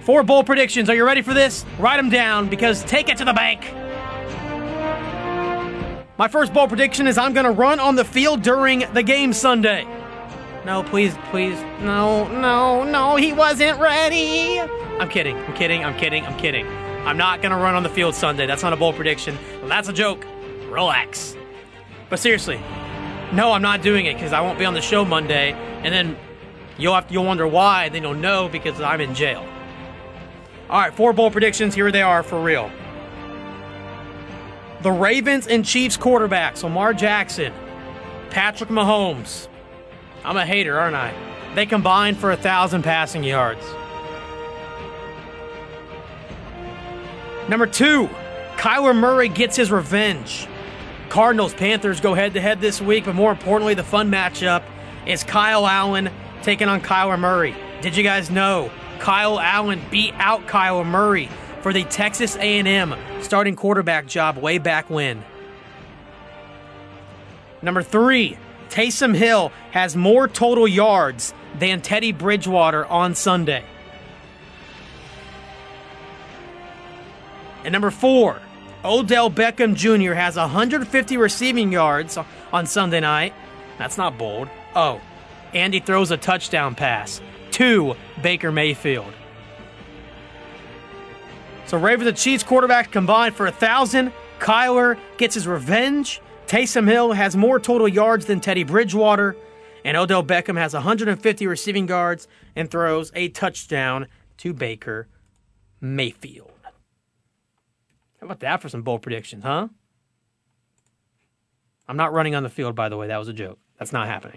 4 bold predictions. Are you ready for this? Write them down because take it to the bank. My first bold prediction is I'm going to run on the field during the game Sunday. No, please. No, he wasn't ready. I'm kidding. I'm not going to run on the field Sunday. That's not a bold prediction. That's a joke. Relax. But seriously, no, I'm not doing it because I won't be on the show Monday, and then you'll wonder why, and then you'll know because I'm in jail. All right, 4 bold predictions. Here they are for real. The Ravens and Chiefs quarterbacks, Lamar Jackson, Patrick Mahomes. I'm a hater, aren't I? They combined for 1,000 passing yards. Number 2, Kyler Murray gets his revenge. Cardinals, Panthers go head-to-head this week, but more importantly, the fun matchup is Kyle Allen taking on Kyler Murray. Did you guys know Kyle Allen beat out Kyler Murray for the Texas A&M starting quarterback job way back when? Number 3, Taysom Hill has more total yards than Teddy Bridgewater on Sunday. And number 4, Odell Beckham Jr. has 150 receiving yards on Sunday night. That's not bold. Oh, and he throws a touchdown pass to Baker Mayfield. So Ravens and Chiefs quarterbacks combined for 1,000. Kyler gets his revenge. Taysom Hill has more total yards than Teddy Bridgewater. And Odell Beckham has 150 receiving yards and throws a touchdown to Baker Mayfield. How about that for some bold predictions, huh? I'm not running on the field, by the way. That was a joke. That's not happening.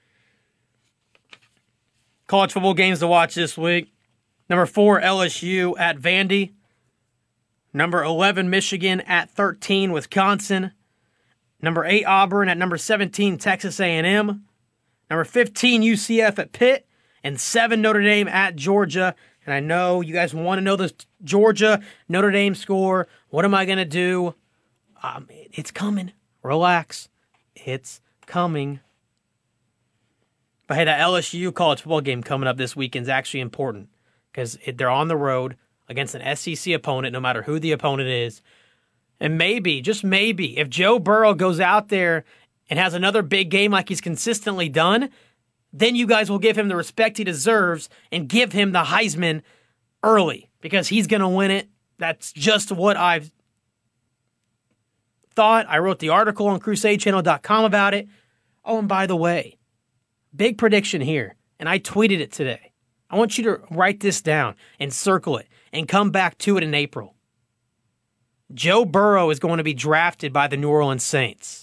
College football games to watch this week. Number 4, LSU at Vandy. Number 11, Michigan at 13, Wisconsin. Number 8, Auburn at number 17, Texas A&M. Number 15, UCF at Pitt. And 7, Notre Dame at Georgia. And I know you guys want to know the Georgia-Notre Dame score. What am I going to do? It's coming. Relax. It's coming. But hey, that LSU college football game coming up this weekend is actually important because they're on the road against an SEC opponent, no matter who the opponent is. And maybe, just maybe, if Joe Burrow goes out there and has another big game like he's consistently done, then you guys will give him the respect he deserves and give him the Heisman early because he's going to win it. That's just what I've thought. I wrote the article on CrusadeChannel.com about it. Oh, and by the way, big prediction here, and I tweeted it today. I want you to write this down and circle it and come back to it in April. Joe Burrow is going to be drafted by the New Orleans Saints.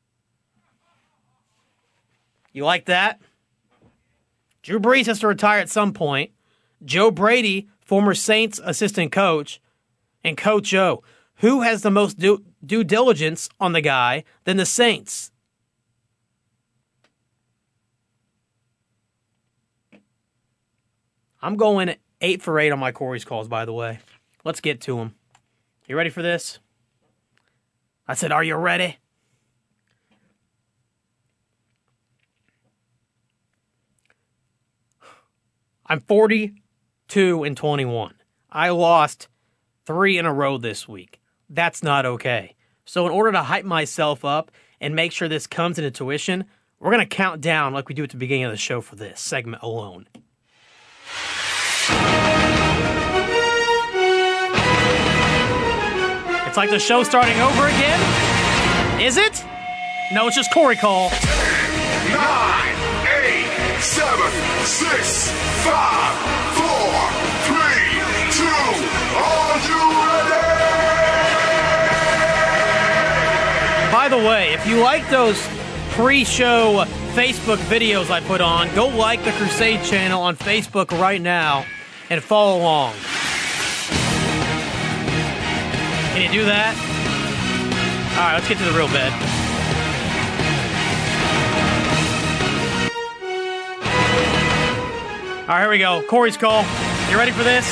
You like that? Drew Brees has to retire at some point. Joe Brady, former Saints assistant coach, and Coach O. Who has the most due diligence on the guy than the Saints? I'm going 8 for 8 on my Corey's calls, by the way. Let's get to them. You ready for this? I said, are you ready? I'm 42-21. I lost 3 in a row this week. That's not okay. So in order to hype myself up and make sure this comes into tuition, we're going to count down like we do at the beginning of the show for this segment alone. It's like the show starting over again. Is it? No, it's just Corey Call. 9, 8, 7, 6, 5, 4, 3, 2. Are you ready? By the way, if you like those pre-show Facebook videos I put on, go like the Crusade channel on Facebook right now and follow along. Can you do that? All right, let's get to the real bed. All right, here we go. Corey's call. You ready for this?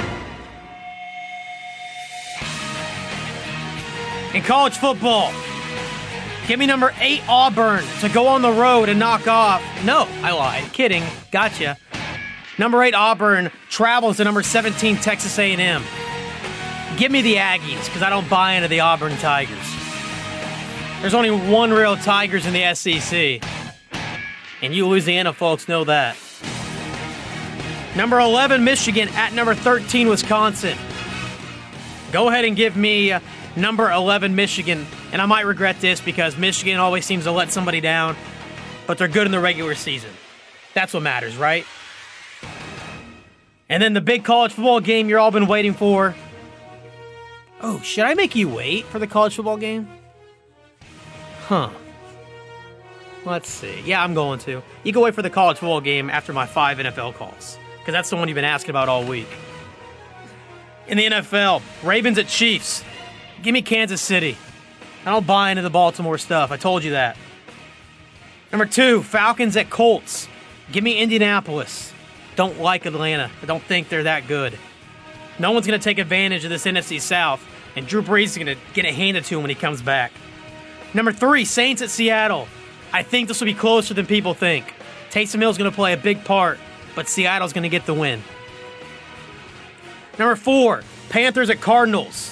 In college football, give me number 8 Auburn to go on the road and knock off. No, I lied. Kidding. Gotcha. Number 8, Auburn travels to number 17, Texas A&M. Give me the Aggies, because I don't buy into the Auburn Tigers. There's only one real Tigers in the SEC. And you Louisiana folks know that. Number 11, Michigan at number 13, Wisconsin. Go ahead and give me number 11, Michigan. And I might regret this because Michigan always seems to let somebody down. But they're good in the regular season. That's what matters, right? And then the big college football game you've all been waiting for. Oh, should I make you wait for the college football game? Huh. Let's see. Yeah, I'm going to. You can wait for the college football game after my 5 NFL calls, because that's the one you've been asking about all week. In the NFL, Ravens at Chiefs. Give me Kansas City. I don't buy into the Baltimore stuff. I told you that. Number 2, Falcons at Colts. Give me Indianapolis. Don't like Atlanta. I don't think they're that good. No one's going to take advantage of this NFC South, and Drew Brees is going to get it handed to him when he comes back. Number 3, Saints at Seattle. I think this will be closer than people think. Taysom Hill's going to play a big part, but Seattle's going to get the win. Number 4, Panthers at Cardinals.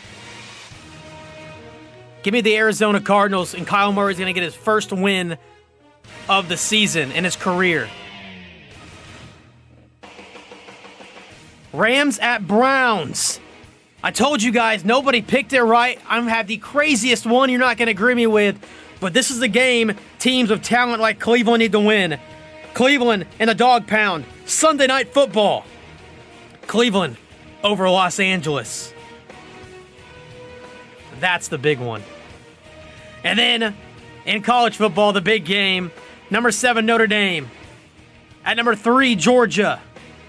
Give me the Arizona Cardinals, and Kyle Murray's going to get his first win of the season in his career. Rams at Browns. I told you guys, nobody picked it right. I have the craziest one you're not going to agree me with, but this is the game teams with talent like Cleveland need to win. Cleveland in the dog pound. Sunday Night Football. Cleveland over Los Angeles. That's the big one. And then, in college football, the big game, number 7, Notre Dame. At number 3, Georgia.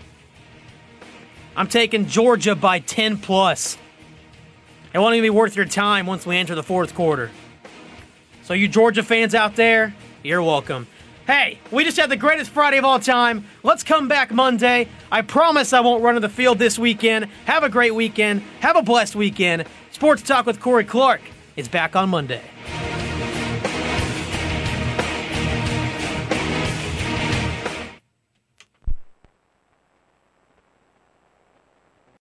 I'm taking Georgia by 10 plus. It won't even be worth your time once we enter the fourth quarter. So you Georgia fans out there, you're welcome. Hey, we just had the greatest Friday of all time. Let's come back Monday. I promise I won't run to the field this weekend. Have a great weekend. Have a blessed weekend. Sports Talk with Corey Clark is back on Monday.